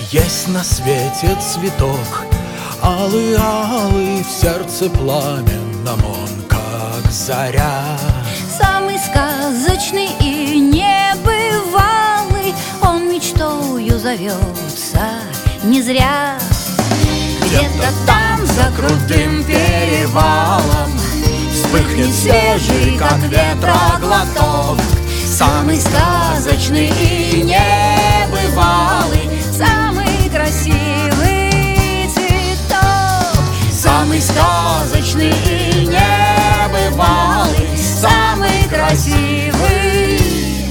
Есть на свете цветок, алый-алый, в сердце пламенном он, как заря. Самый сказочный и небывалый, он мечтою зовется не зря. Где-то там, за крутым перевалом, вспыхнет свежий, как ветра, глоток. Самый сказочный и небывалый, самый красивый цветок. Самый сказочный и небывалый, самый красивый.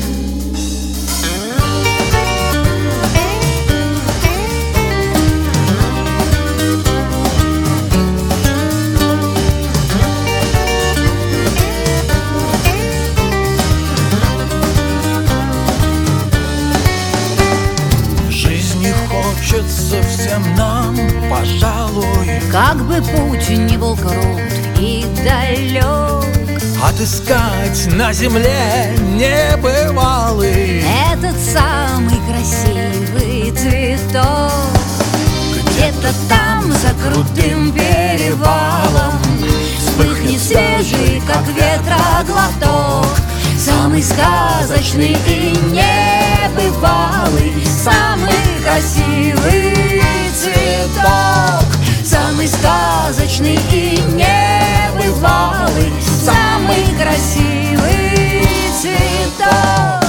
Хочется всем нам, пожалуй, как бы путь не был крут и далек, отыскать на земле небывалый этот самый красивый цветок. Где-то там, за крутым перевалом, вспыхнет свежий, как ветра, глоток. Самый сказочный и небывалый, самый красивый цветок. Самый сказочный и небывалый, самый красивый цветок.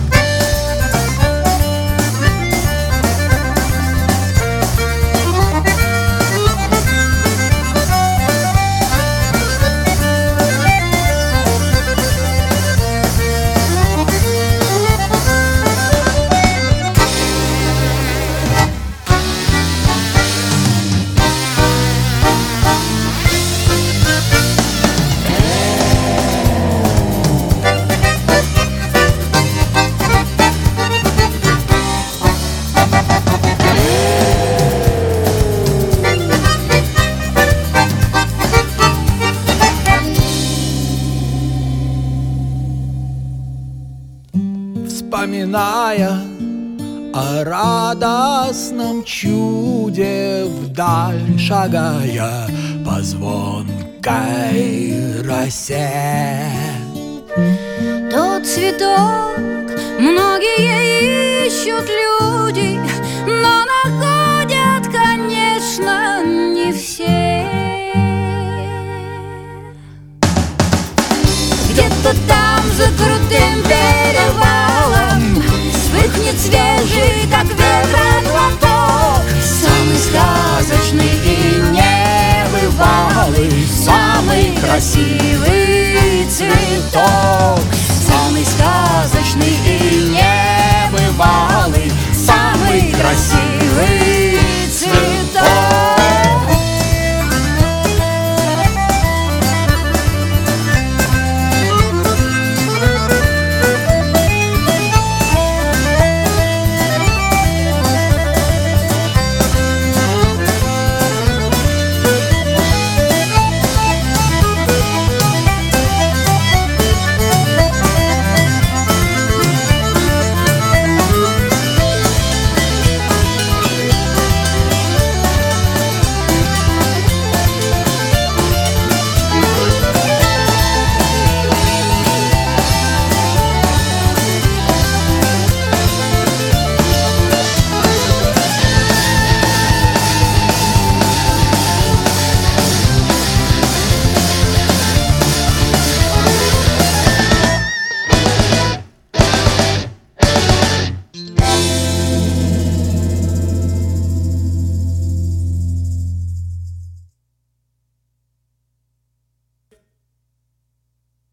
Вспоминая о радостном чуде, вдаль шагая по звонкой росе. Тот цветок,